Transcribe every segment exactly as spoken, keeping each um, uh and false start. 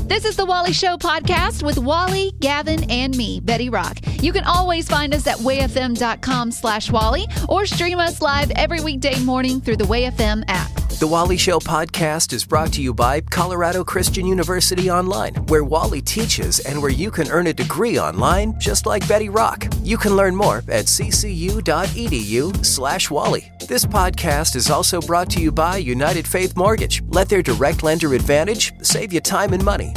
This is the Wally Show podcast with Wally, Gavin, and me, Betty Rock. You can always find us at wayfm.com slash Wally or stream us live every weekday morning through the WayFM app. The Wally Show podcast is brought to you by Colorado Christian University Online, where Wally teaches and where you can earn a degree online just like Betty Rock. You can learn more at ccu.edu slash Wally. This podcast is also brought to you by United Faith Mortgage. Let their direct lender advantage save you time and money.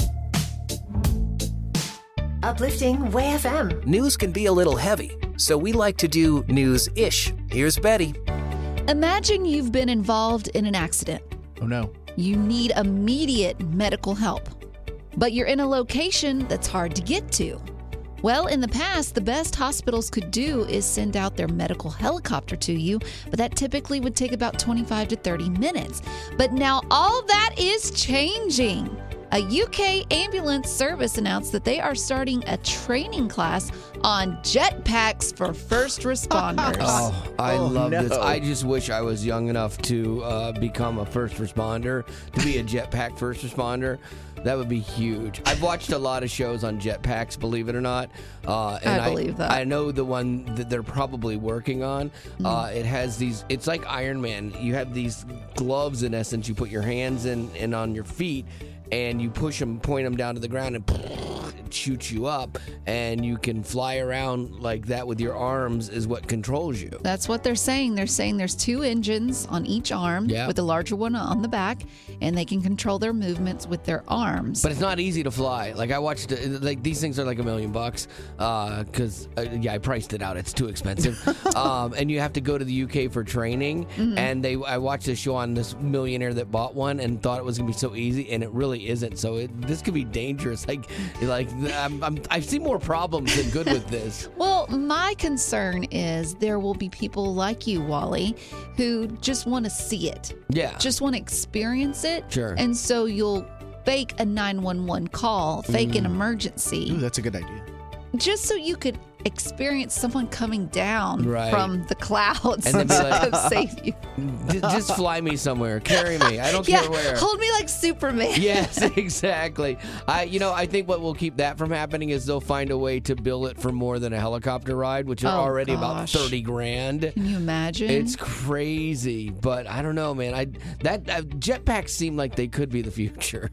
Uplifting WayFM. News can be a little heavy, so we like to do news-ish. Here's Betty. Imagine you've been involved in an accident. Oh, no. You need immediate medical help, but you're in a location that's hard to get to. Well, in the past, the best hospitals could do is send out their medical helicopter to you, but that typically would take about twenty-five to thirty minutes. But now all that is changing. A U K ambulance service announced that they are starting a training class on jetpacks for first responders. Oh, I Oh, love no. this. I just wish I was young enough to uh, become a first responder, to be a jetpack first responder. That would be huge. I've watched a lot of shows on jetpacks, believe it or not. Uh, and I believe that. I know the one that they're probably working on. Mm. Uh, it has these, it's like Iron Man. You have these gloves, in essence. You put your hands in and on your feet, and you push them, point them down to the ground, and it shoots you up. And you can fly around like that with your arms is what controls you. That's what they're saying. They're saying there's two engines on each arm Yeah. with the larger one on the back, and they can control their movements with their arms. But it's not easy to fly. Like I watched, it, like these things are like a million bucks. Because uh, yeah, I priced it out. It's too expensive. um, and you have to go to the U K for training. Mm-hmm. And they, I watched this show on this millionaire that bought one and thought it was gonna be so easy, and it really isn't. So it, this could be dangerous. Like, like I'm, I'm, I see more problems than good with this. Well, my concern is there will be people like you, Wally, who just want to see it. Yeah. Just want to experience it. Sure. And so you'll fake a nine one one call, fake Mm. an emergency, Ooh, that's a good idea. just so you could experience someone coming down Right. from the clouds And then be like, to save you. D- just fly me somewhere. Carry me. I don't Yeah, care where. hold me like Superman. Yes, exactly. I, you know, I think what will keep that from happening is they'll find a way to bill it for more than a helicopter ride, which are Oh, already about gosh. thirty grand. Can you imagine? It's crazy, but I don't know, man. I that uh, jetpacks seem like they could be the future.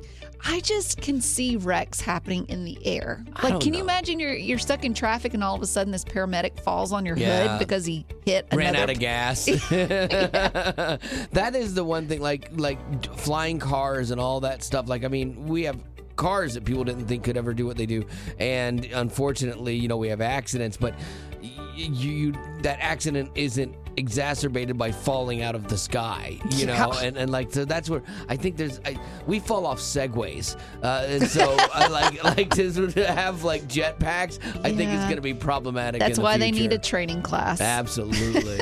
I just can see wrecks happening in the air. I Like, don't can you know. imagine you're you're stuck in traffic and all of a sudden this paramedic falls on your Yeah. hood because he hit Ran another out of gas. That is the one thing, like like flying cars and all that stuff. Like, I mean, we have cars that people didn't think could ever do what they do, and unfortunately, you know, we have accidents. But y- you, you that accident isn't exacerbated by falling out of the sky, you know, Yeah. and, and like so that's where I think there's I, we fall off segways, uh, and so I like like to have like jetpacks. I think it's Yeah. going to be problematic. That's in the why they need future. a training class. Absolutely.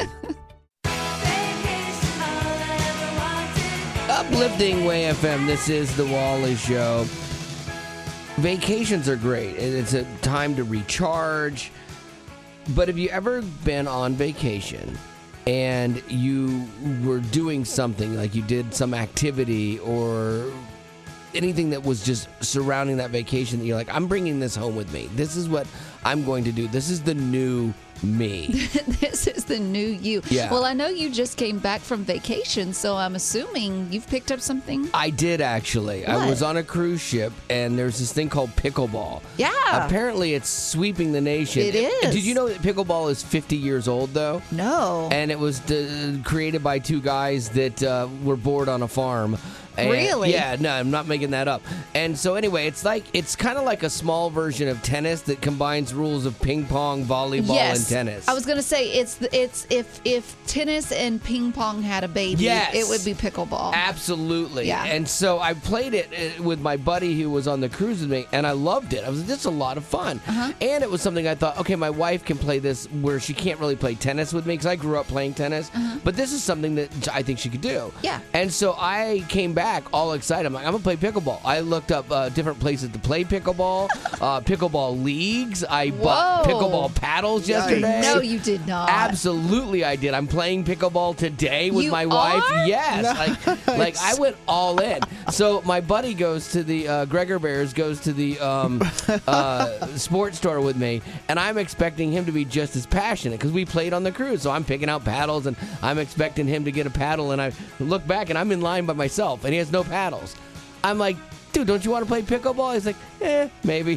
Uplifting Way F M. This is the Wally Show. Vacations are great. It's a time to recharge. But have you ever been on vacation and you were doing something, like you did some activity or anything that was just surrounding that vacation that you're like, I'm bringing this home with me. This is what I'm going to do. This is the new me. This is the new you. Yeah. Well, I know you just came back from vacation, so I'm assuming you've picked up something. I did actually. I What? was on a cruise ship, and there's this thing called pickleball. Yeah. Apparently, it's sweeping the nation. It is. Did you know that pickleball is fifty years old, though? No. And it was uh, created by two guys that uh, were bored on a farm. And- Really? Yeah, no, I'm not making that up. And so anyway, it's like it's kind of like a small version of tennis that combines rules of ping pong, volleyball, yes. and tennis. I was gonna say it's the, it's if if tennis and ping pong had a baby, Yes. it would be pickleball. Absolutely. Yeah. And so I played it uh, with my buddy who was on the cruise with me, and I loved it. I was like, this is a lot of fun. Uh-huh. And it was something I thought, okay, my wife can play this where she can't really play tennis with me because I grew up playing tennis. Uh-huh. But this is something that I think she could do. Yeah. And so I came back back all excited. I'm like, I'm going to play pickleball. I looked up uh, different places to play pickleball, uh, pickleball leagues. I Whoa. bought pickleball paddles yesterday. No, you did not. Absolutely, I did. I'm playing pickleball today with You my wife. are? Yes. Nice. Like, like, I went all in. So my buddy goes to the, uh, Gregor Bears goes to the um, uh, sports store with me, and I'm expecting him to be just as passionate because we played on the cruise. So I'm picking out paddles, and I'm expecting him to get a paddle, and I look back, and I'm in line by myself, and he has no paddles. I'm like, dude, don't you want to play pickleball? He's like, eh, maybe.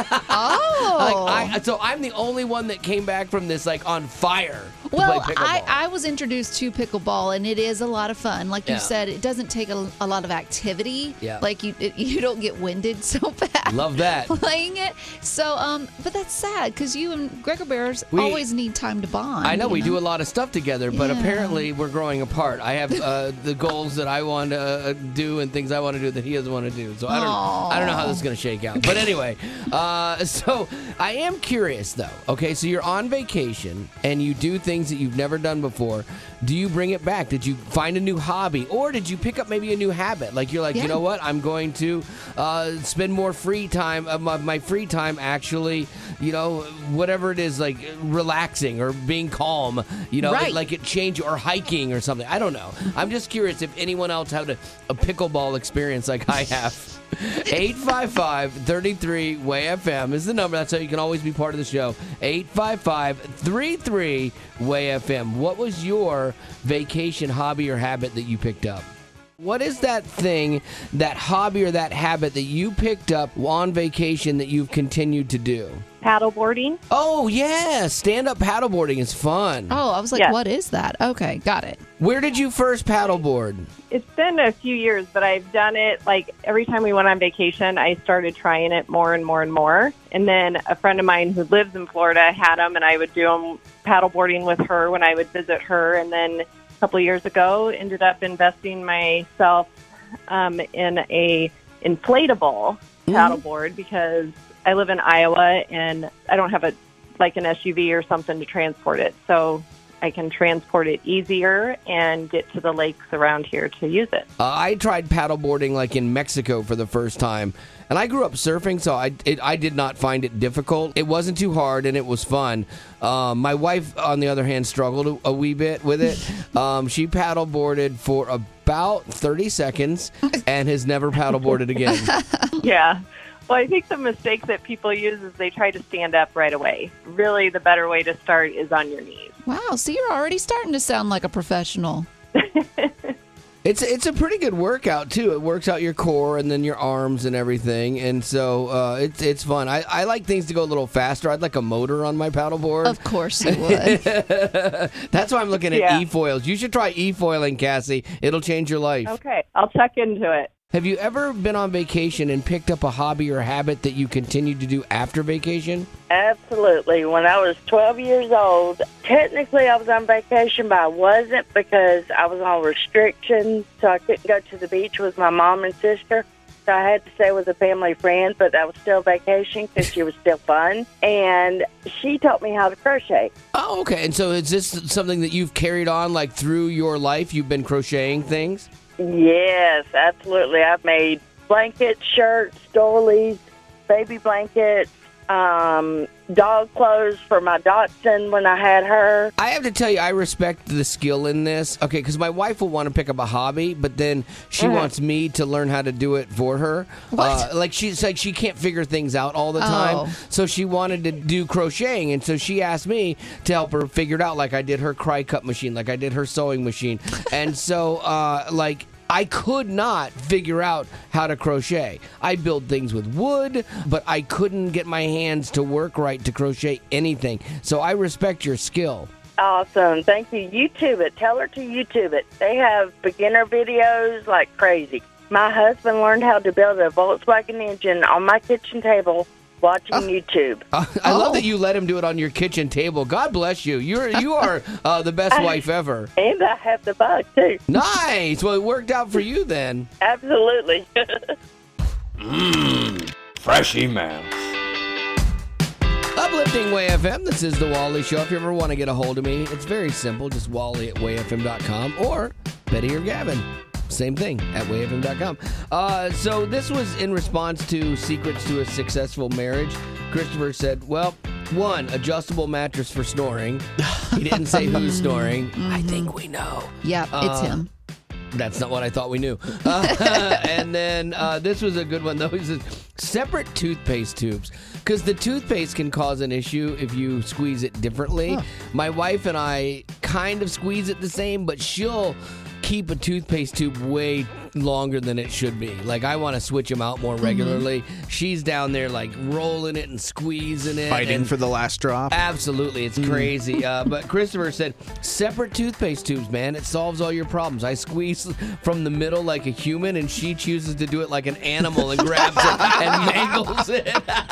Oh. like, I, so I'm the only one that came back from this, like, on fire to Well, play I, pickleball. I was introduced to pickleball, and it is a lot of fun. Like you Yeah. said, it doesn't take a, a lot of activity. Yeah. Like you, it, you don't get winded so bad. Love that. Playing it. So, um, but that's sad because you and Gregor Bears We- always need time to bond. I know you we do a lot of stuff together, but Yeah. apparently we're growing apart. I have uh, the goals that I want to uh, do and things I want to do that he doesn't want to do. So I don't, I don't know how this is going to shake out. But anyway, uh, so I am curious though. Okay, so you're on vacation and you do things that you've never done before. Do you bring it back? Did you find a new hobby, or did you pick up maybe a new habit? Like you're like, Yeah. you know what? I'm going to uh, spend more free time of my, my free time actually, you know, whatever it is, like relaxing or being calm, you know, Right. it, like it change or hiking or something. I don't know. I'm just curious if anyone else had a, a pickleball experience like I have. eight five five, three three, W A Y F M is the number. That's how you can always be part of the show. eight five five, three three, W A Y F M. What was your vacation hobby or habit that you picked up? What is that thing, that hobby or that habit that you picked up on vacation that you've continued to do? Paddleboarding. Oh, yeah. Stand-up paddleboarding is fun. Oh, I was like, Yes. what is that? Okay, got it. Where did you first paddleboard? It's been a few years, but I've done it like every time we went on vacation, I started trying it more and more and more. And then a friend of mine who lives in Florida had them, and I would do them paddleboarding with her when I would visit her. And then a couple of years ago, ended up investing myself um, in a inflatable paddleboard because I live in Iowa and I don't have a like an S U V or something to transport it. So I can transport it easier and get to the lakes around here to use it. Uh, I tried paddleboarding like in Mexico for the first time, and I grew up surfing, so I it, I did not find it difficult. It wasn't too hard, and it was fun. Um, my wife, on the other hand, struggled a, a wee bit with it. Um, she paddleboarded for about thirty seconds and has never paddleboarded again. Yeah. Well, I think the mistake that people use is they try to stand up right away. Really, the better way to start is on your knees. Wow, so you're already starting to sound like a professional. It's it's a pretty good workout too. It works out your core and then your arms and everything, and so uh, it's it's fun. I, I like things to go a little faster. I'd like a motor on my paddleboard. Of course you would. That's why I'm looking at Yeah. e-foils. You should try e-foiling, Cassie. It'll change your life. Okay, I'll check into it. Have you ever been on vacation and picked up a hobby or habit that you continued to do after vacation? Absolutely. When I was twelve years old, technically I was on vacation, but I wasn't because I was on restrictions, so I couldn't go to the beach with my mom and sister. So I had to stay with a family friend, but that was still vacation because she was still fun. And she taught me how to crochet. Oh, okay. And so is this something that you've carried on like through your life? You've been crocheting things? Yes, absolutely. I've made blankets, shirts, doilies, baby blankets, um, dog clothes for my dachshund when I had her. I have to tell you, I respect the skill in this. Okay, because my wife will want to pick up a hobby, but then she Mm-hmm. wants me to learn how to do it for her. What? Uh, like she's like she can't figure things out all the time, Oh. so she wanted to do crocheting, and so she asked me to help her figure it out. Like I did her cry cut machine, like I did her sewing machine, and so uh, like. I could not figure out how to crochet. I build things with wood, but I couldn't get my hands to work right to crochet anything. So I respect your skill. Awesome. Thank you. YouTube it. Tell her to YouTube it. They have beginner videos like crazy. My husband learned how to build a Volkswagen engine on my kitchen table watching YouTube. Uh, I love Oh. that you let him do it on your kitchen table. God bless you. You're you are uh, the best wife ever. And I have the bug, too. Nice. Well, it worked out for you then. Absolutely. Fresh emails. Uplifting W A Y F M. This is the Wally Show. If you ever want to get a hold of me, it's very simple. Just Wally at W A Y F M dot com or Betty or Gavin. Same thing at way f m dot com. Uh, so this was in response to secrets to a successful marriage. Christopher said, well, one, adjustable mattress for snoring. He didn't say who's snoring. Mm-hmm. I think we know. Yep, uh, it's him. That's not what I thought we knew. Uh, and then uh, this was a good one, though. He says, separate toothpaste tubes. Because the toothpaste can cause an issue if you squeeze it differently. Huh. My wife and I kind of squeeze it the same, but she'll keep a toothpaste tube way longer than it should be. Like, I want to switch them out more regularly. Mm-hmm. She's down there, like, rolling it and squeezing it. Fighting and for the last drop. Absolutely. It's mm. crazy. Uh, but Christopher said, separate toothpaste tubes, man. It solves all your problems. I squeeze from the middle like a human, and she chooses to do it like an animal and grabs it and mangles it.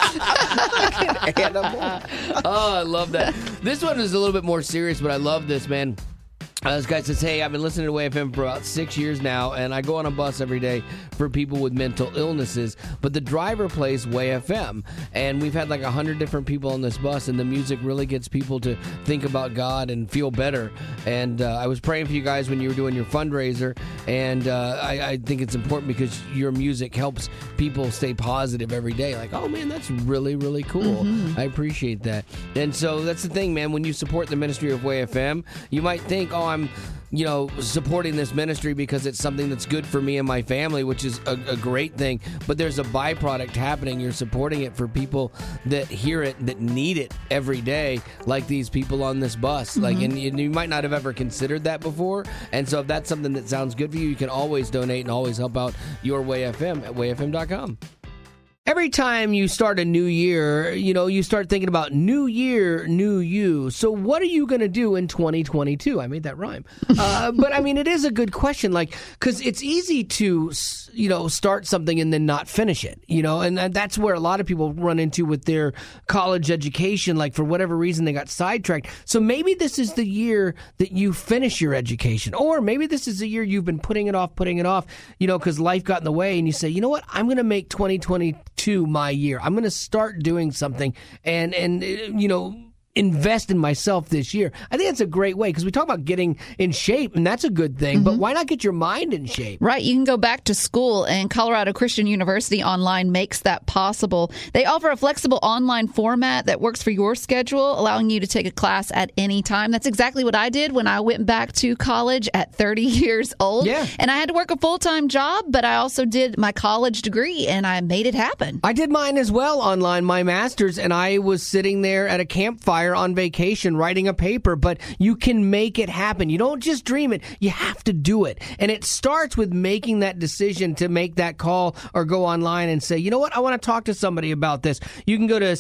Like an animal. Oh, I love that. This one is a little bit more serious, but I love this, man. Uh, this guy says, hey, I've been listening to W A F M for about six years now, and I go on a bus every day for people with mental illnesses, but the driver plays W A F M, and we've had like one hundred different people on this bus, and the music really gets people to think about God and feel better. And uh, I was praying for you guys when you were doing your fundraiser, and uh, I, I think it's important because your music helps people stay positive every day. Like, oh, man, that's really, really cool. Mm-hmm. I appreciate that. And so that's the thing, man. When you support the ministry of W A F M, you might think, oh, I'm, you know, supporting this ministry because it's something that's good for me and my family, which is a, a great thing. But there's a byproduct happening. You're supporting it for people that hear it, that need it every day, like these people on this bus. Mm-hmm. Like, and, and you might not have ever considered that before. And so if that's something that sounds good for you, you can always donate and always help out your W A F M at way f m dot com. Every time you start a new year, you know, you start thinking about new year, new you. So what are you going to do in twenty twenty-two? I made that rhyme. Uh, but, I mean, it is a good question, like, because it's easy to, you know, start something and then not finish it, you know, and that's where a lot of people run into with their college education. Like, for whatever reason, they got sidetracked. So maybe this is the year that you finish your education, or maybe this is the year you've been putting it off, putting it off, you know, because life got in the way, and you say, you know what, I'm going to make twenty twenty-two my year. I'm going to start doing something and, and you know, invest in myself this year. I think that's a great way, because we talk about getting in shape, and that's a good thing, mm-hmm. but why not get your mind in shape? Right. You can go back to school, and Colorado Christian University Online makes that possible. They offer a flexible online format that works for your schedule, allowing you to take a class at any time. That's exactly what I did when I went back to college at thirty years old. Yeah. And I had to work a full-time job, but I also did my college degree, and I made it happen. I did mine as well online, my master's, and I was sitting there at a campfire on vacation writing a paper. But you can make it happen. You don't just dream it, you have to do it. And it starts with making that decision to make that call or go online and say, you know what, I want to talk to somebody about this. You can go to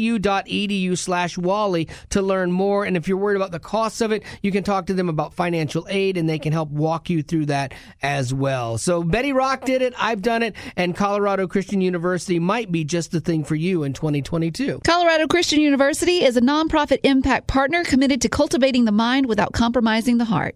ccu.edu slash Wally to learn more. And if you're worried about the costs of it, you can talk to them about financial aid, and they can help walk you through that as well. So Betty Rock did it, I've done it, and Colorado Christian University might be just the thing for you in twenty twenty-two. Colorado Christian University is a nonprofit impact partner committed to cultivating the mind without compromising the heart.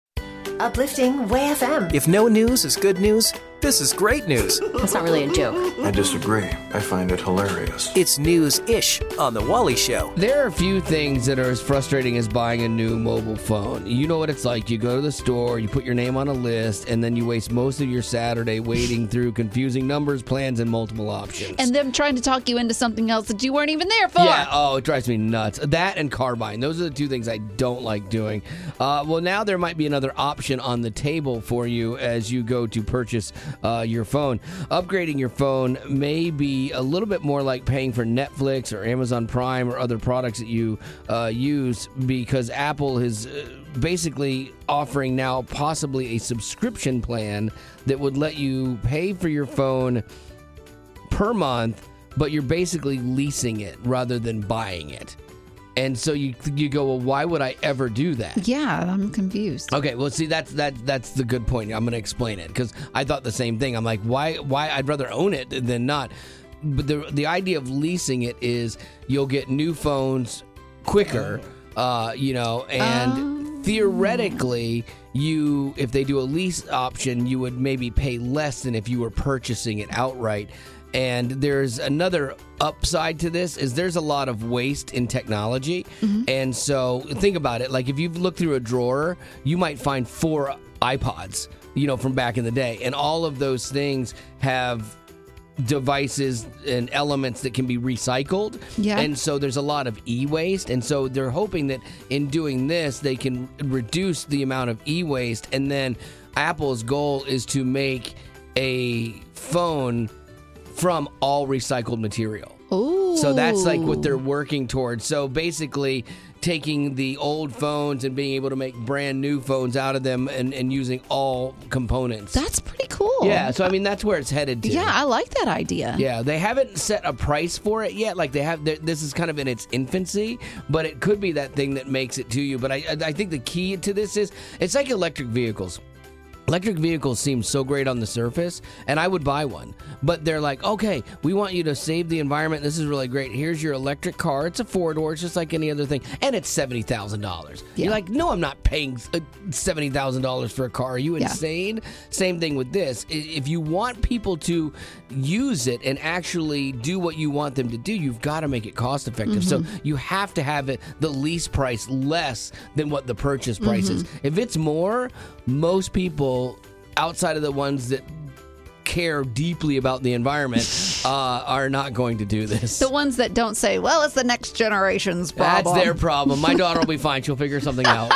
Uplifting W A F M. If no news is good news, this is great news. That's not really a joke. I disagree. I find it hilarious. It's news-ish on The Wally Show. There are a few things that are as frustrating as buying a new mobile phone. You know what it's like. You go to the store, you put your name on a list, and then you waste most of your Saturday wading through confusing numbers, plans, and multiple options. And them trying to talk you into something else that you weren't even there for. Yeah, oh, it drives me nuts. That and car buying. Those are the two things I don't like doing. Uh, well, now there might be another option on the table for you as you go to purchase Uh, your phone. Upgrading your phone may be a little bit more like paying for Netflix or Amazon Prime or other products that you uh, use, because Apple is uh, basically offering now possibly a subscription plan that would let you pay for your phone per month, but you're basically leasing it rather than buying it. And so you you go, well, why would I ever do that? Yeah, I'm confused. Okay, well, see, that's that that's the good point. I'm going to explain it, because I thought the same thing. I'm like, why why I'd rather own it than not. But the the idea of leasing it is you'll get new phones quicker, uh, you know, and um. theoretically, you if they do a lease option, you would maybe pay less than if you were purchasing it outright. And there's another upside to this, is there's a lot of waste in technology. Mm-hmm. And so think about it. Like, if you've looked through a drawer, you might find four iPods. you know, from back in the day. And all of those things have devices and elements that can be recycled. Yeah. And so there's a lot of e-waste. And so they're hoping that in doing this, they can reduce the amount of e-waste. And then Apple's goal is to make a phone from all recycled material. Ooh. So that's like what they're working towards. So basically taking the old phones and being able to make brand new phones out of them and, and using all components. That's pretty cool. Yeah, so I mean, that's where it's headed to. Yeah, I like that idea. Yeah, they haven't set a price for it yet. Like they have, this is kind of in its infancy, but it could be that thing that makes it to you. But I, I think the key to this is, it's like electric vehicles. Electric vehicles seem so great on the surface, and I would buy one. But they're like, okay, we want you to save the environment. This is really great. Here's your electric car. It's a four-door. It's just like any other thing. And it's seventy thousand dollars. Yeah. You're like, no, I'm not paying seventy thousand dollars for a car. Are you Yeah. insane? Same thing with this. If you want people to use it and actually do what you want them to do, you've got to make it cost-effective. Mm-hmm. So you have to have it the lease price less than what the purchase price Mm-hmm. is. If it's more, most people outside of the ones that care deeply about the environment uh, are not going to do this. The ones that don't say, well, it's the next generation's problem. That's their problem. My daughter will be fine. She'll figure something out.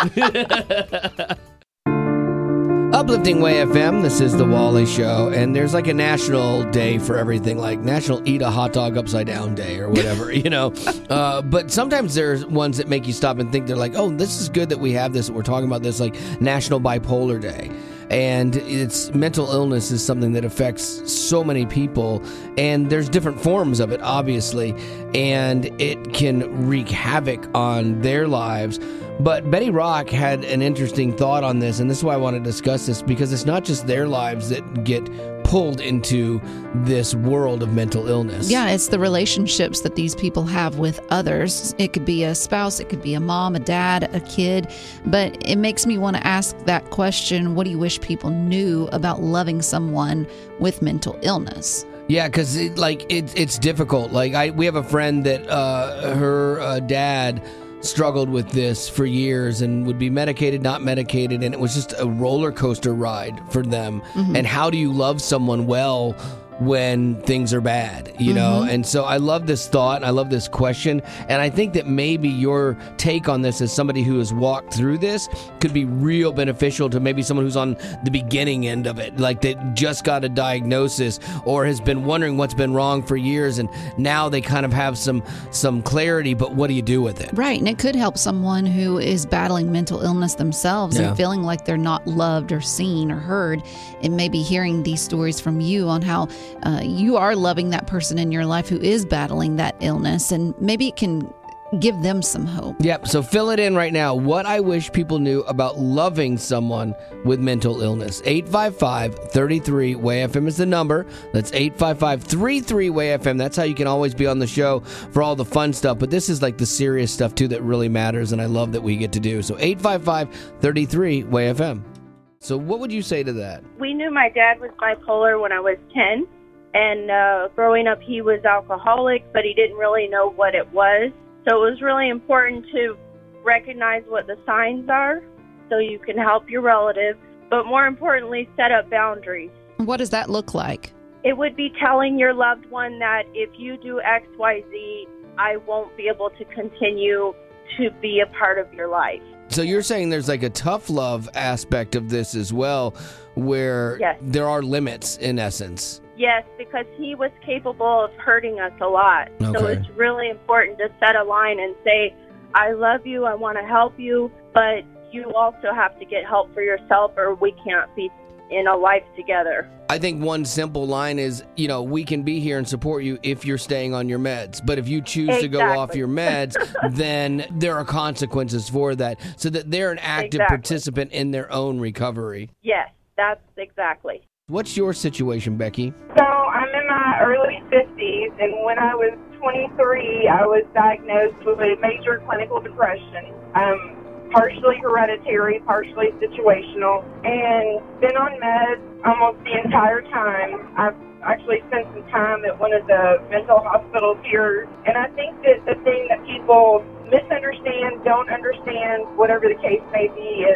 Uplifting Way F M, this is The Wally Show, and there's like a national day for everything, like National Eat a Hot Dog Upside Down Day or whatever, you know. Uh, but sometimes there's ones that make you stop and think, they're like, oh, this is good that we have this, we're talking about this, like National Bipolar Day. And it's mental illness is something that affects so many people, and there's different forms of it, obviously, and it can wreak havoc on their lives. But Betty Rock had an interesting thought on this, and this is why I want to discuss this, because it's not just their lives that get pulled into this world of mental illness. Yeah, it's the relationships that these people have with others. It could be a spouse, it could be a mom, a dad, a kid. But it makes me want to ask that question, what do you wish people knew about loving someone with mental illness? Yeah, because it, like it, it's difficult. Like I, we have a friend that uh, her uh, dad struggled with this for years and would be medicated, not medicated, and it was just a roller coaster ride for them. Mm-hmm. And how do you love someone well when things are bad, you know? Mm-hmm. And so I love this thought, and I love this question, and I think that maybe your take on this as somebody who has walked through this could be real beneficial to maybe someone who's on the beginning end of it, like that just got a diagnosis or has been wondering what's been wrong for years, and now they kind of have some some clarity, but what do you do with it? Right, and it could help someone who is battling mental illness themselves Yeah. and feeling like they're not loved or seen or heard, and maybe hearing these stories from you on how Uh, you are loving that person in your life who is battling that illness, and maybe it can give them some hope. Yep, so fill it in right now. What I wish people knew about loving someone with mental illness. eight five five, three three, W A Y F M is the number. That's eight five five, three three, W A Y F M. That's how you can always be on the show for all the fun stuff. But this is like the serious stuff, too, that really matters, and I love that we get to do. So eight five five, three three, W A Y F M. So what would you say to that? We knew my dad was bipolar when I was ten. And uh, growing up, he was alcoholic, but he didn't really know what it was. So it was really important to recognize what the signs are so you can help your relative, but more importantly, set up boundaries. What does that look like? It would be telling your loved one that if you do X, Y, Z, I won't be able to continue to be a part of your life. So you're saying there's like a tough love aspect of this as well, where Yes. there are limits in essence. Yes, because he was capable of hurting us a lot. So Okay. it's really important to set a line and say, I love you, I want to help you, but you also have to get help for yourself or we can't be in a life together. I think one simple line is, you know, we can be here and support you if you're staying on your meds. But if you choose to go off Exactly. your meds, then there are consequences for that, so that they're an active Exactly. participant in their own recovery. Yes, that's exactly. What's your situation, Becky? So I'm in my early fifties, and when I was twenty-three, I was diagnosed with major clinical depression. Um, partially hereditary, partially situational, and been on meds almost the entire time. I've actually spent some time at one of the mental hospitals here, and I think that the thing that people misunderstand, don't understand, whatever the case may be, is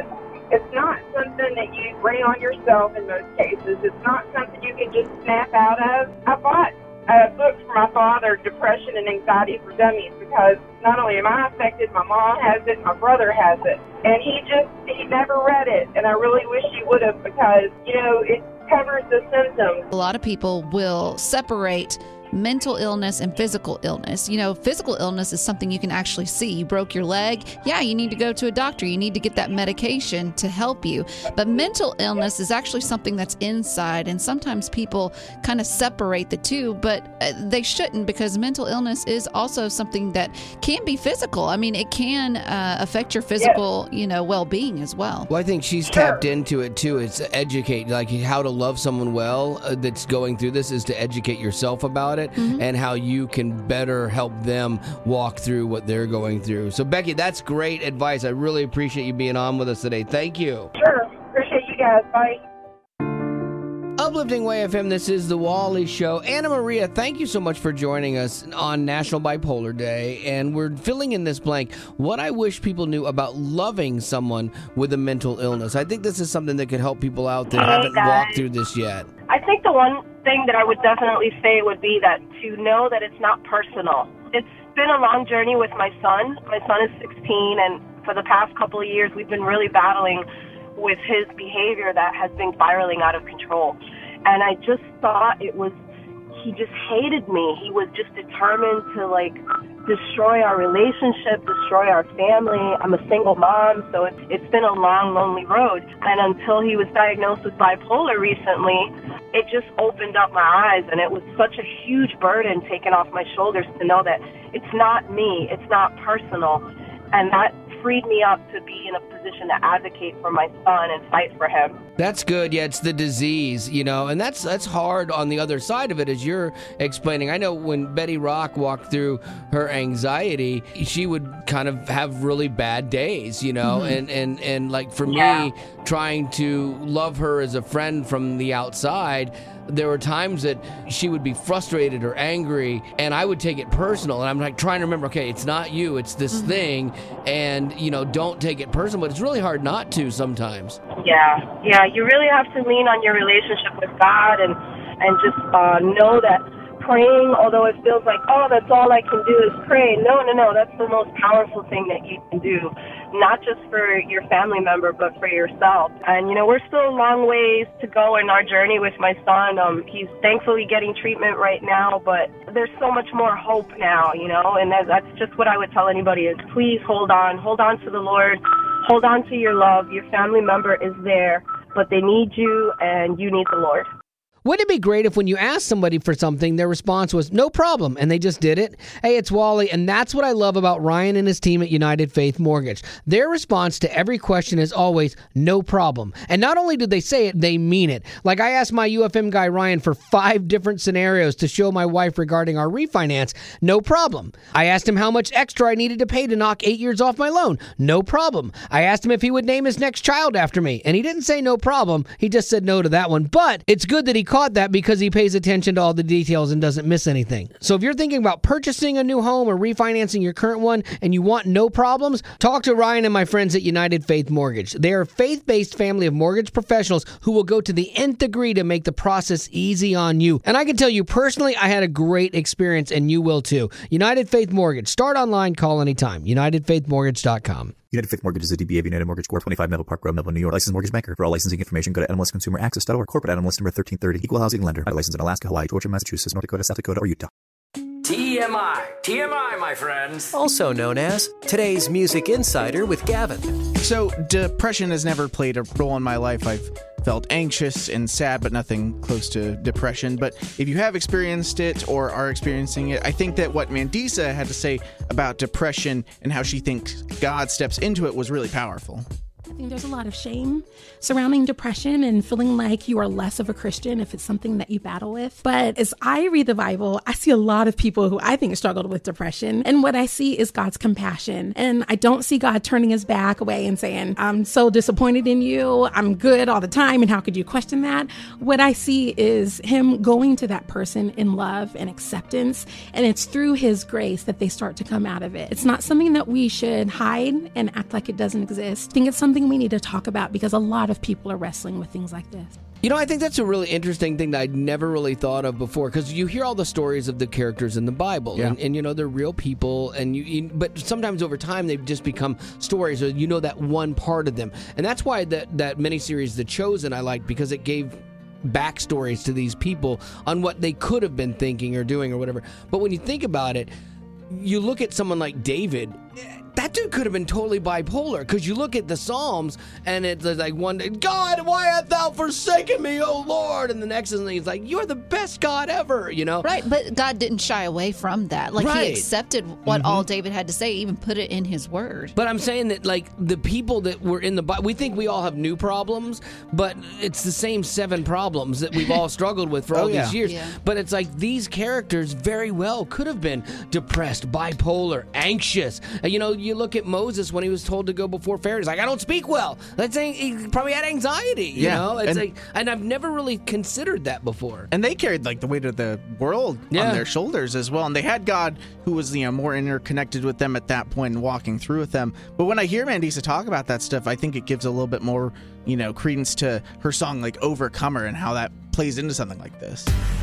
It's not something that you bring on yourself in most cases. It's not something you can just snap out of. I bought a book for my father, Depression and Anxiety for Dummies, because not only am I affected, my mom has it, my brother has it. And he just, he never read it. And I really wish he would have, because, you know, it covers the symptoms. A lot of people will separate mental illness and physical illness. You know, physical illness is something you can actually see. You broke your leg. Yeah, you need to go to a doctor. You need to get that medication to help you. But mental illness is actually something that's inside. And sometimes people kind of separate the two, but they shouldn't, because mental illness is also something that can be physical. I mean, it can uh, affect your physical, yes. you know, well-being as well. Well, I think she's sure. tapped into it too. It's educate, like how to love someone well uh, that's going through this is to educate yourself about it. Mm-hmm. And how you can better help them walk through what they're going through. So, Becky, that's great advice. I really appreciate you being on with us today. Thank you. Sure. Appreciate you guys. Bye. Uplifting Way F M, this is The Wally Show. Anna Maria, thank you so much for joining us on National Bipolar Day. And we're filling in this blank, what I wish people knew about loving someone with a mental illness. I think this is something that could help people out that hey haven't guys. walked through this yet. I think the one thing that I would definitely say would be that to know that it's not personal. It's been a long journey with my son. My son is sixteen, and for the past couple of years, we've been really battling with his behavior that has been spiraling out of control. And I just thought it was, he just hated me. He was just determined to, like, destroy our relationship, destroy our family. I'm a single mom, so it's, it's been a long, lonely road. And until he was diagnosed with bipolar recently, it just opened up my eyes, and it was such a huge burden taken off my shoulders to know that it's not me, it's not personal. And that freed me up to be in a position to advocate for my son and fight for him. That's good. Yeah, it's the disease, you know, and that's that's hard on the other side of it, as you're explaining. I know when Betty Rock walked through her anxiety, she would kind of have really bad days, you know, mm-hmm. and, and, and like for yeah. me, trying to love her as a friend from the outside, there were times that she would be frustrated or angry, and I would take it personal. And I'm like trying to remember, okay, it's not you, it's this mm-hmm. thing, and you know, don't take it personal. But it's really hard not to sometimes. Yeah, yeah, you really have to lean on your relationship with God, and and just uh, know that praying, although it feels like, oh, that's all I can do is pray. No, no, no, that's the most powerful thing that you can do. Not just for your family member, but for yourself. And, you know, we're still a long ways to go in our journey with my son. Um, he's thankfully getting treatment right now, but there's so much more hope now, you know, and that's just what I would tell anybody is please hold on. Hold on to the Lord. Hold on to your love. Your family member is there, but they need you, and you need the Lord. Wouldn't it be great if when you asked somebody for something, their response was, no problem, and they just did it? Hey, it's Wally, and that's what I love about Ryan and his team at United Faith Mortgage. Their response to every question is always, no problem. And not only did they say it, they mean it. Like I asked my U F M guy, Ryan, for five different scenarios to show my wife regarding our refinance. No problem. I asked him how much extra I needed to pay to knock eight years off my loan. No problem. I asked him if he would name his next child after me, and he didn't say no problem. He just said no to that one. But it's good that he caught that because he pays attention to all the details and doesn't miss anything. So if you're thinking about purchasing a new home or refinancing your current one and you want no problems, talk to Ryan and my friends at United Faith Mortgage. They are a faith-based family of mortgage professionals who will go to the nth degree to make the process easy on you. And I can tell you personally, I had a great experience, and you will too. United Faith Mortgage. Start online, call anytime. United Faith Mortgage dot com. United Faith Mortgage is a D B A of United Mortgage Corp. twenty-five Melville Park Road, Melville, New York. Licensed mortgage banker. For all licensing information, go to N M L S Consumer Access dot org. Corporate N M L S number thirteen thirty. Equal housing lender. By license in Alaska, Hawaii, Georgia, Massachusetts, North Dakota, South Dakota, or Utah. T M I. T M I, my friends. Also known as Today's Music Insider with Gavin. So, depression has never played a role in my life. I've felt anxious and sad, but nothing close to depression. But if you have experienced it or are experiencing it, I think that what Mandisa had to say about depression and how she thinks God steps into it was really powerful. I think there's a lot of shame surrounding depression and feeling like you are less of a Christian if it's something that you battle with. But as I read the Bible, I see a lot of people who I think struggled with depression. And what I see is God's compassion. And I don't see God turning his back away and saying, I'm so disappointed in you. I'm good all the time. And how could you question that? What I see is him going to that person in love and acceptance. And it's through his grace that they start to come out of it. It's not something that we should hide and act like it doesn't exist. I think it's something something we need to talk about because a lot of people are wrestling with things like this. You know, I think that's a really interesting thing that I'd never really thought of before, because you hear all the stories of the characters in the Bible, Yeah. and, and you know they're real people, and you, you. But sometimes over time they've just become stories, or you know that one part of them, and that's why that that miniseries, The Chosen, I liked, because it gave backstories to these people on what they could have been thinking or doing or whatever. But when you think about it, you look at someone like David. That dude could have been totally bipolar, because you look at the Psalms and it's like one day, God, why hast thou forsaken me, O Lord? And the next thing he's like, you're the best God ever, you know? Right, but God didn't shy away from that. Like Right. he accepted what Mhm. all David had to say, even put it in his word. But I'm saying that, like, the people that were in the Bible, we think we all have new problems, but it's the same seven problems that we've all struggled with for all Oh, yeah. these years. Yeah. But it's like these characters very well could have been depressed, bipolar, anxious. And, you know, you look at Moses when he was told to go before Pharaoh. He's like, I don't speak well. That's saying he probably had anxiety. You Yeah. know, it's And- like, and I've never really considered that before. And they carried like the weight of the world Yeah. on their shoulders as well. And they had God who was, you know, more interconnected with them at that point and walking through with them. But when I hear Mandisa talk about that stuff, I think it gives a little bit more, you know, credence to her song like Overcomer and how that plays into something like this.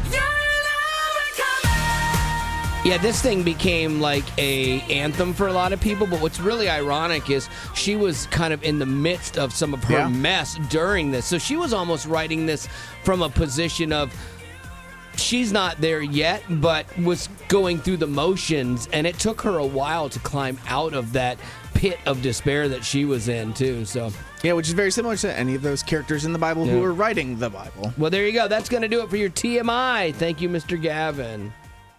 Yeah, this thing became like a anthem for a lot of people, but what's really ironic is she was kind of in the midst of some of her Yeah. mess during this. So she was almost writing this from a position of she's not there yet, but was going through the motions, and it took her a while to climb out of that pit of despair that she was in too. So Yeah, which is very similar to any of those characters in the Bible who Yeah. were writing the Bible. well, there you go. That's going to do it for your T M I. Thank you, Mister Gavin.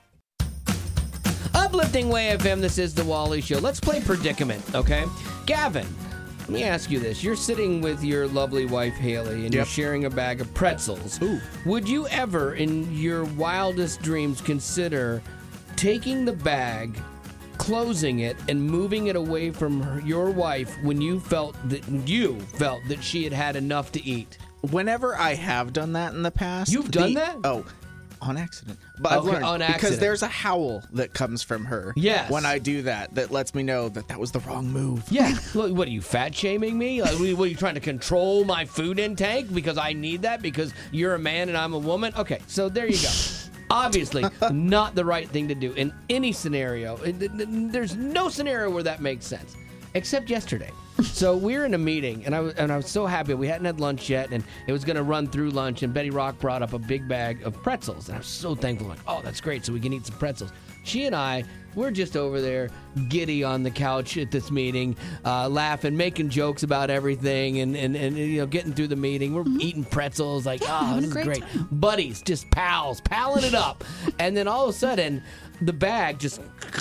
Uplifting Way F M, this is the Wally Show. Let's play Predicament, okay? Gavin, let me ask you this. You're sitting with your lovely wife, Haley, and you're Yep. sharing a bag of pretzels. Ooh. Would you ever, in your wildest dreams, consider taking the bag, closing it, and moving it away from her, your wife when you felt that you felt that she had had enough to eat? Whenever I have done that in the past. You've done the- that? Oh, on accident. But I've Okay, learned on because accident. there's a howl that comes from her. Yes. When I do that, that lets me know that that was the wrong move. Yeah. What, what are you, fat shaming me? Like, what, what are you trying to control my food intake because I need that because you're a man and I'm a woman? Okay, so there you go. Obviously, not the right thing to do in any scenario. It- it- There's no scenario where that makes sense, except yesterday. So we were in a meeting, and I was, and I was so happy. We hadn't had lunch yet, and it was going to run through lunch, and Betty Rock brought up a big bag of pretzels, and I was so thankful. Like, oh, that's great, so we can eat some pretzels. She and I, we're just over there, giddy on the couch at this meeting, uh, laughing, making jokes about everything, and, and, and you know, getting through the meeting. We're eating pretzels, like, Yeah, oh, having this a is great great. time. Buddies, just pals, palling it up. And then all of a sudden, the bag just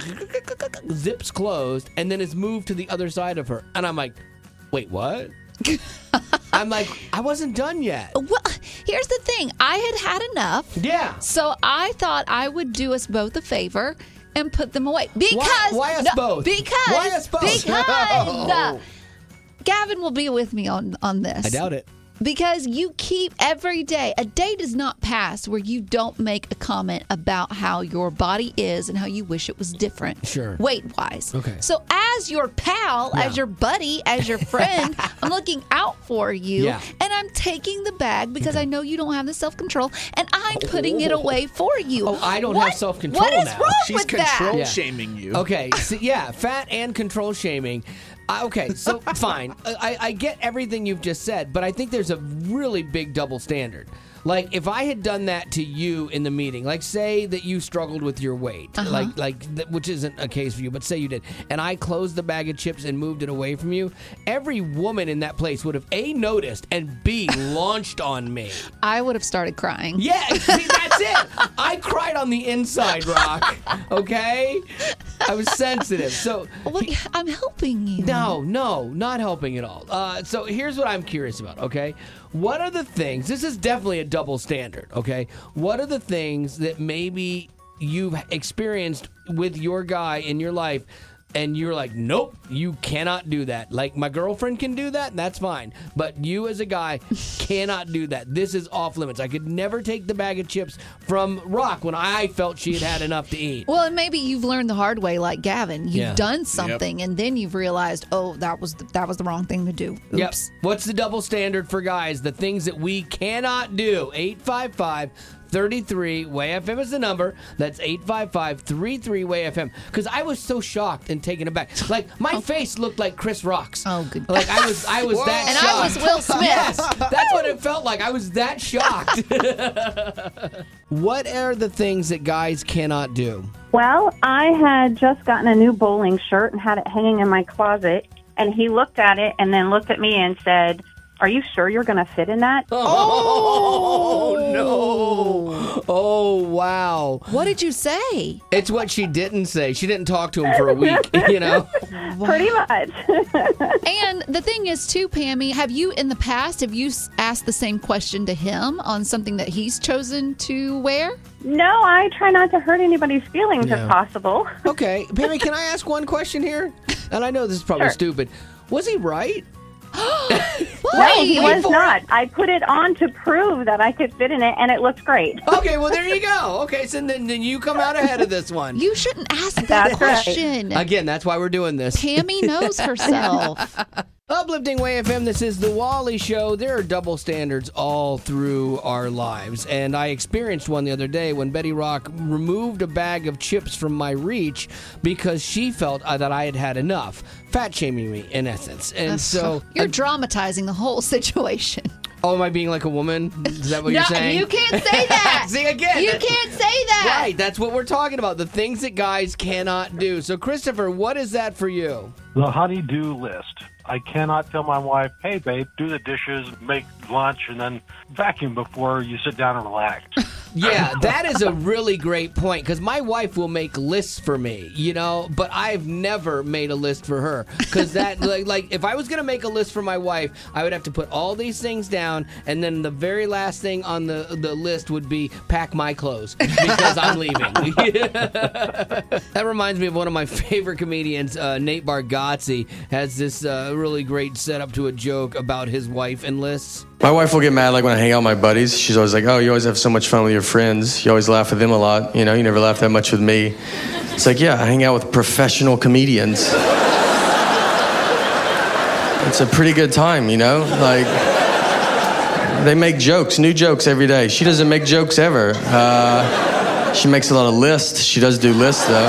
zips closed, and then it's moved to the other side of her. And I'm like, wait, what? I'm like, I wasn't done yet. Well, here's the thing. I had had enough. Yeah. So I thought I would do us both a favor and put them away. Because Why- why us no, both? Because Why us both? because No. uh, Gavin will be with me on on this. I doubt it. Because you keep every day, a day does not pass where you don't make a comment about how your body is and how you wish it was different. Sure. Weight wise. Okay. So, as your pal, Yeah. as your buddy, as your friend, I'm looking out for you Yeah. and I'm taking the bag because I know you don't have the self control and I'm putting it away for you. Oh, I don't What- have self-control What is now. wrong She's with control that? Yeah. shaming you. Okay, so yeah, fat and control shaming. Uh, okay, so fine. I, I get everything you've just said, but I think there's a really big double standard. Like, if I had done that to you in the meeting, like say that you struggled with your weight, Uh-huh. like like th- which isn't a case for you, but say you did, and I closed the bag of chips and moved it away from you, every woman in that place would have A, noticed, and B, launched on me. I would have started crying. Yeah, see, that's it. I cried on the inside, Rock. Okay? I was sensitive. So Well, I'm helping you. no, no, not helping at all. Uh, so here's what I'm curious about, okay? What are the things, this is definitely a double standard, okay? What are the things that maybe you've experienced with your guy in your life and you're like, nope, you cannot do that. Like, my girlfriend can do that, that's fine. But you as a guy cannot do that. This is off limits. I could never take the bag of chips from Rock when I felt she had had enough to eat. Well, and maybe you've learned the hard way, like Gavin. You've Yeah. done something, and then you've realized, oh, that was the, that was the wrong thing to do. Oops. Yep. What's the double standard for guys? The things that we cannot do. eight five five, three three, W A Y F M is the number. That's eight five five, three three, W A Y F M. Because I was so shocked and taken aback. Like, my face looked like Chris Rock's. Oh, good. Like, I was I was that And shocked. I was Will Smith. Yes, that's what it felt like. I was that shocked. What are the things that guys cannot do? Well, I had just gotten a new bowling shirt and had it hanging in my closet, and he looked at it and then looked at me and said, "Are you sure you're going to fit in that?" Oh, no. Oh, wow. What did you say? It's what she didn't say. She didn't talk to him for a week, you know? Pretty much. And the thing is, too, Pammy, have you in the past, have you s- asked the same question to him on something that he's chosen to wear? No, I try not to hurt anybody's feelings Yeah. if possible. Okay. Pammy, can I ask one question here? And I know this is probably Sure. stupid. Was he right? No, he was not. I put it on to prove that I could fit in it, and it looks great. Okay, well, there you go. Okay, so then, then you come out ahead of this one. You shouldn't ask that That's right. question. Again, that's why we're doing this. Pammy knows herself. Uplifting W A Y F M, this is The Wally Show. There are double standards all through our lives. And I experienced one the other day when Betty Rock removed a bag of chips from my reach because she felt uh, that I had had enough. Fat shaming me, in essence. And so... You're dramatizing the whole situation. Oh, am I being like a woman? Is that what No, you're saying? you can't say that. See, again. You that- can't say that. Right, that's what we're talking about. The things that guys cannot do. So, Christopher, what is that for you? The honey-do list. I cannot tell my wife, hey, babe, do the dishes, make lunch, and then vacuum before you sit down and relax. Yeah, that is a really great point because my wife will make lists for me, you know, but I've never made a list for her because that, like, like, if I was going to make a list for my wife, I would have to put all these things down, and then the very last thing on the, the list would be pack my clothes because I'm leaving. That reminds me of one of my favorite comedians, uh, Nate Bargatze, has this uh, really great setup to a joke about his wife and lists. My wife will get mad like when I hang out with my buddies. She's always like, oh, you always have so much fun with your friends. You always laugh with them a lot. You know, you never laugh that much with me. It's like, yeah, I hang out with professional comedians. It's a pretty good time, you know? Like, they make jokes, new jokes every day. She doesn't make jokes ever. Uh, she makes a lot of lists. She does do lists, though.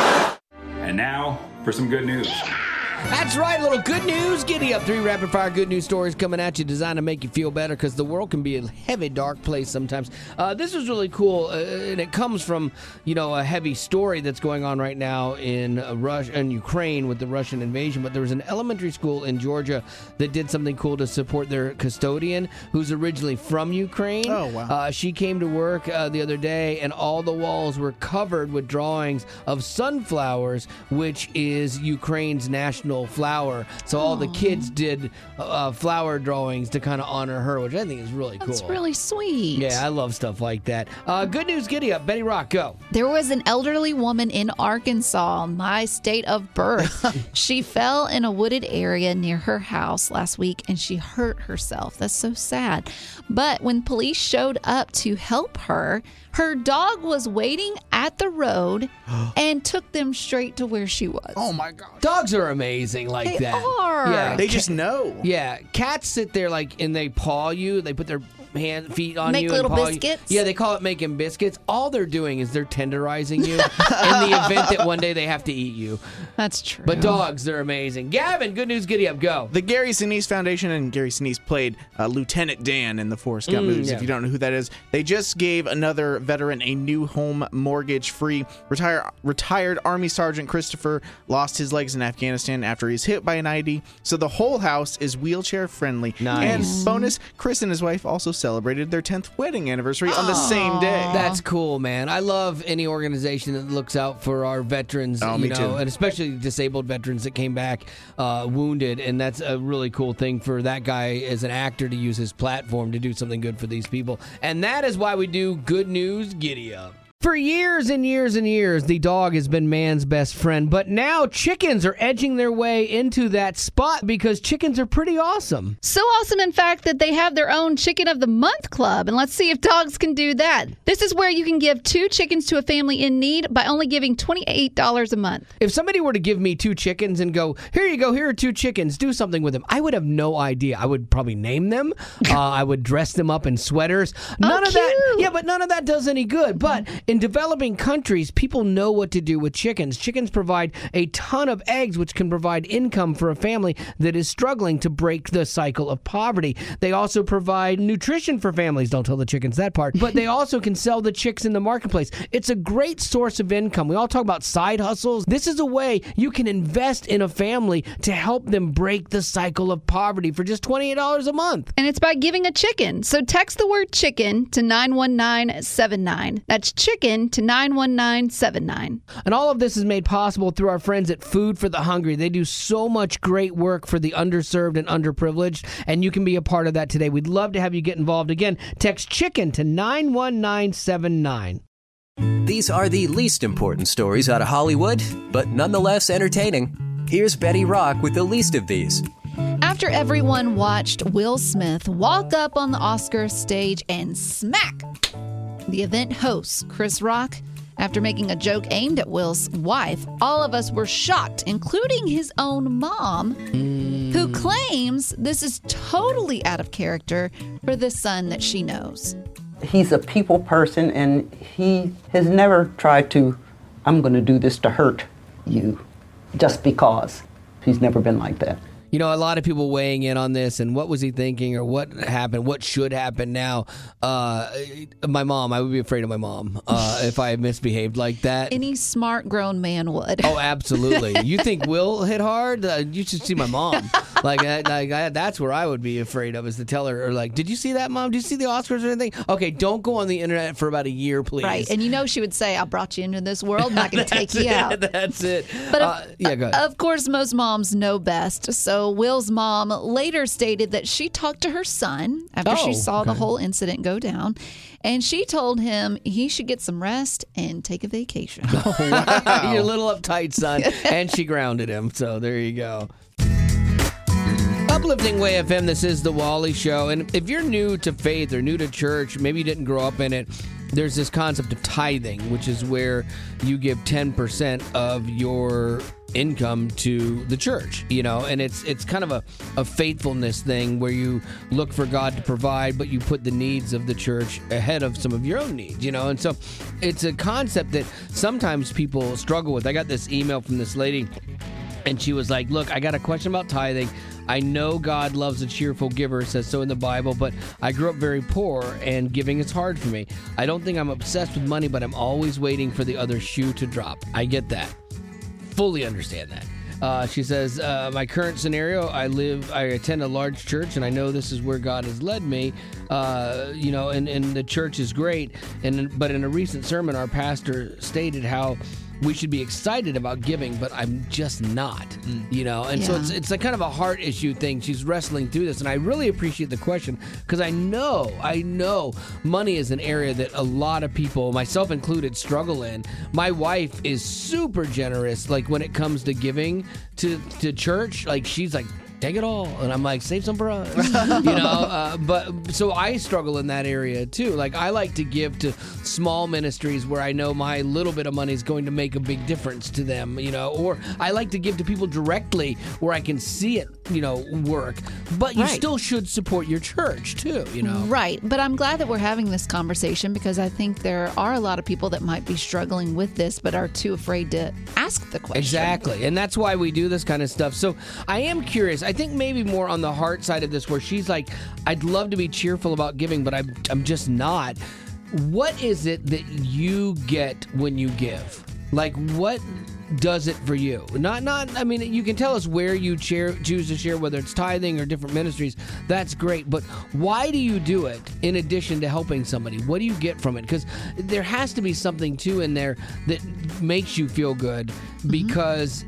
And now for some good news. That's right, a little good news. Giddy up. Three rapid-fire good news stories coming at you designed to make you feel better because the world can be a heavy, dark place sometimes. Uh, this was really cool, uh, and it comes from, you know, a heavy story that's going on right now in uh, Russia and Ukraine with the Russian invasion. But there was an elementary school in Georgia that did something cool to support their custodian, who's originally from Ukraine. Oh, wow. Uh, she came to work uh, the other day, and all the walls were covered with drawings of sunflowers, which is Ukraine's national flower. So all the kids did uh, flower drawings to kind of honor her, which I think is really cool. That's really sweet. Yeah, I love stuff like that. Uh, good news, giddy up. Betty Rock, go. There was an elderly woman in Arkansas, my state of birth. She fell in a wooded area near her house last week and she hurt herself. That's so sad. But when police showed up to help her, her dog was waiting at the road and took them straight to where she was. Oh my God. Dogs are amazing like They that. are. Yeah, They just know. Yeah, cats sit there like and they paw you. They put their hand feet on Make you little and paw you. biscuits? Yeah, they call it making biscuits. All they're doing is they're tenderizing you in the event that one day they have to eat you. That's true. But dogs, they're amazing. Gavin, good news, giddy up, go. The Gary Sinise Foundation and Gary Sinise played uh, Lieutenant Dan in the Forrest Gump Mm, movies. yeah. If you don't know who that is, they just gave another veteran a new home mortgage-free. Retire, retired Army Sergeant Christopher lost his legs in Afghanistan after he was hit by an I E D, so the whole house is wheelchair-friendly. Nice. And bonus, Chris and his wife also celebrated their tenth wedding anniversary on the same day. That's cool, man. I love any organization that looks out for our veterans, Oh, you me know, too. and especially disabled veterans that came back uh, wounded. And that's a really cool thing for that guy as an actor to use his platform to do something good for these people. And that is why we do Good News Giddy Up. For years and years and years, the dog has been man's best friend, but now chickens are edging their way into that spot because chickens are pretty awesome. So awesome, in fact, that they have their own Chicken of the Month Club, and let's see if dogs can do that. This is where you can give two chickens to a family in need by only giving twenty-eight dollars a month. If somebody were to give me two chickens and go, here you go, here are two chickens, do something with them, I would have no idea. I would probably name them. uh, I would dress them up in sweaters. None oh, of cute. that. Yeah, but none of that does any good. But in developing countries, people know what to do with chickens. Chickens provide a ton of eggs, which can provide income for a family that is struggling to break the cycle of poverty. They also provide nutrition for families. Don't tell the chickens that part. But they also can sell the chicks in the marketplace. It's a great source of income. We all talk about side hustles. This is a way you can invest in a family to help them break the cycle of poverty for just twenty-eight dollars a month. And it's by giving a chicken. So text the word chicken to nine one nine seven nine. That's chicken to nine one nine seven nine. And all of this is made possible through our friends at Food for the Hungry. They do so much great work for the underserved and underprivileged, and you can be a part of that today. We'd love to have you get involved. Again, text chicken to nine one nine seven nine. These are the least important stories out of Hollywood, but nonetheless entertaining. Here's Betty Rock with the least of these. After everyone watched Will Smith walk up on the Oscars stage and smack the event host, Chris Rock, after making a joke aimed at Will's wife, all of us were shocked, including his own mom, mm. who claims this is totally out of character for the son that she knows. He's a people person, and he has never tried to, I'm going to do this to hurt you just because. He's never been like that. You know, a lot of people weighing in on this and what was he thinking or what happened, what should happen now. Uh, my mom, I would be afraid of my mom uh, if I misbehaved like that. Any smart grown man would. Oh, absolutely. You think Will hit hard? Uh, you should see my mom. Like, I, like I, that's where I would be afraid of, is to tell her, or like, did you see that, Mom? Did you see the Oscars or anything? Okay, don't go on the internet for about a year, please. Right, and you know she would say, I brought you into this world, I'm not going to take you it, out. That's it. But uh, of, yeah, go ahead. Of course, most moms know best. So Will's mom later stated that she talked to her son after oh, she saw okay. the whole incident go down, and she told him he should get some rest and take a vacation. Oh, wow. You're a little uptight, son. And she grounded him, so there you go. Uplifting Way F M, this is The Wally Show. And if you're new to faith or new to church, maybe you didn't grow up in it, there's this concept of tithing, which is where you give ten percent of your income to the church, you know, and it's it's kind of a, a faithfulness thing where you look for God to provide, but you put the needs of the church ahead of some of your own needs, you know, and so it's a concept that sometimes people struggle with. I got this email from this lady, and she was like, look, I got a question about tithing. I know God loves a cheerful giver, it says so in the Bible, but I grew up very poor and giving is hard for me. I don't think I'm obsessed with money, but I'm always waiting for the other shoe to drop. I get that. Fully understand that. Uh, she says, uh, my current scenario, I live, I attend a large church, and I know this is where God has led me, uh, you know, and, and the church is great. And but in a recent sermon, our pastor stated how we should be excited about giving, but I'm just not, mm. you know? And yeah. so it's it's a kind of a heart issue thing. She's wrestling through this, and I really appreciate the question because I know, I know money is an area that a lot of people, myself included, struggle in. My wife is super generous, like when it comes to giving to, to church. Like she's like, take it all. And I'm like, save some for us. you know, uh, but so I struggle in that area too. Like I like to give to small ministries where I know my little bit of money is going to make a big difference to them, you know, or I like to give to people directly where I can see it, you know, work. But you right. still should support your church too, you know. Right. But I'm glad that we're having this conversation because I think there are a lot of people that might be struggling with this but are too afraid to ask the question. Exactly. And that's why we do this kind of stuff. So I am curious. I think maybe more on the heart side of this where she's like, I'd love to be cheerful about giving, but I'm, I'm just not. What is it that you get when you give? Like, what does it for you? Not, not. I mean, you can tell us where you share, choose to share, whether it's tithing or different ministries. That's great. But why do you do it in addition to helping somebody? What do you get from it? Because there has to be something, too, in there that makes you feel good because... Mm-hmm.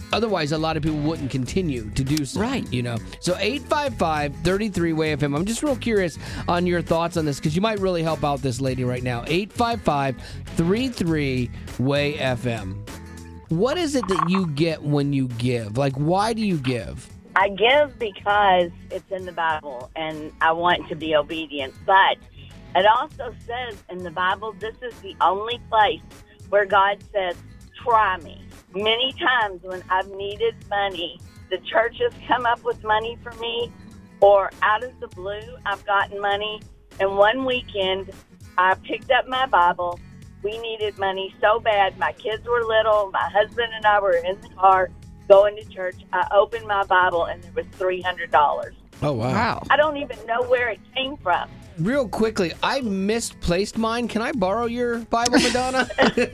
Otherwise, a lot of people wouldn't continue to do so. Right. You know. So eight five five, three three, W A Y F M. I'm just real curious on your thoughts on this because you might really help out this lady right now. eight five five, three three, W A Y F M. What is it that you get when you give? Like, why do you give? I give because it's in the Bible and I want to be obedient. But it also says in the Bible, this is the only place where God says, try me. Many times when I've needed money, the church has come up with money for me, or out of the blue, I've gotten money. And one weekend, I picked up my Bible. We needed money so bad. My kids were little. My husband and I were in the car going to church. I opened my Bible, and there was three hundred dollars. Oh, wow. Wow. I don't even know where it came from. Real quickly, I misplaced mine. Can I borrow your Bible, Madonna?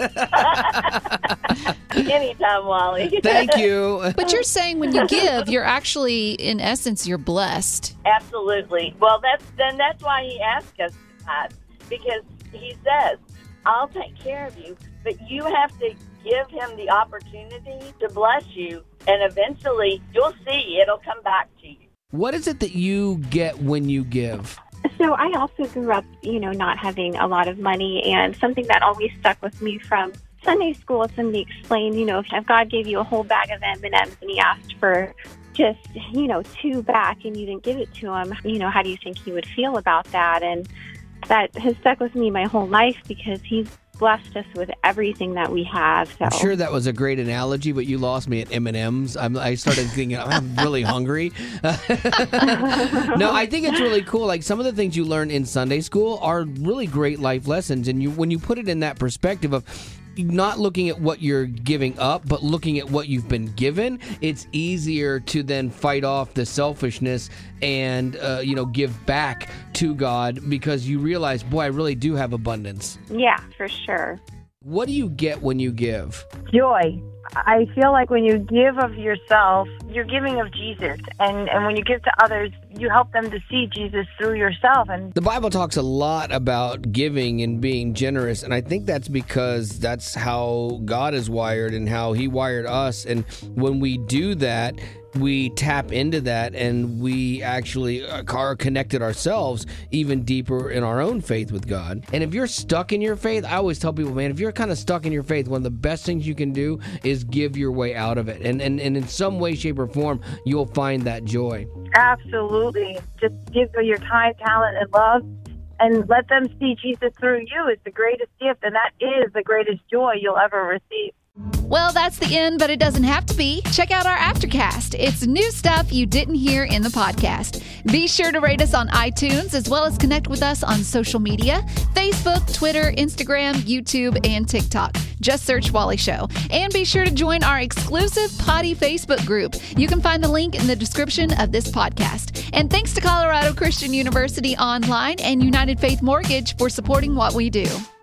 Anytime, Wally. Thank you. But you're saying when you give, you're actually, in essence, you're blessed. Absolutely. Well, that's then that's why he asked us to tithe, because he says, I'll take care of you, but you have to give him the opportunity to bless you, and eventually you'll see it'll come back to you. What is it that you get when you give? So I also grew up, you know, not having a lot of money, and something that always stuck with me from Sunday school, somebody explained, you know, if God gave you a whole bag of M and M's and he asked for just, you know, two back and you didn't give it to him, you know, how do you think he would feel about that? And that has stuck with me my whole life because he's blessed us with everything that we have. So. I'm sure that was a great analogy, but you lost me at M and M's. I'm, I started thinking, I'm really hungry. No, I think it's really cool. Like, some of the things you learn in Sunday school are really great life lessons. And you, when you put it in that perspective of not looking at what you're giving up, but looking at what you've been given, it's easier to then fight off the selfishness and, uh, you know, give back to God because you realize, boy, I really do have abundance. Yeah, for sure. What do you get when you give? Joy. I feel like when you give of yourself, you're giving of Jesus. And, and when you give to others, you help them to see Jesus through yourself. And the Bible talks a lot about giving and being generous. And I think that's because that's how God is wired and how he wired us. And when we do that, we tap into that and we actually are connected ourselves even deeper in our own faith with God. And if you're stuck in your faith, I always tell people, man, if you're kind of stuck in your faith, one of the best things you can do is give your way out of it. And, and, and in some way, shape, or form, you'll find that joy. Absolutely. Just give your time, talent, and love, and let them see Jesus through you is the greatest gift, and that is the greatest joy you'll ever receive. Well, that's the end, but it doesn't have to be. Check out our Aftercast. It's new stuff you didn't hear in the podcast. Be sure to rate us on iTunes, as well as connect with us on social media, Facebook, Twitter, Instagram, YouTube, and TikTok. Just search Wally Show. And be sure to join our exclusive Potty Facebook group. You can find the link in the description of this podcast. And thanks to Colorado Christian University Online and United Faith Mortgage for supporting what we do.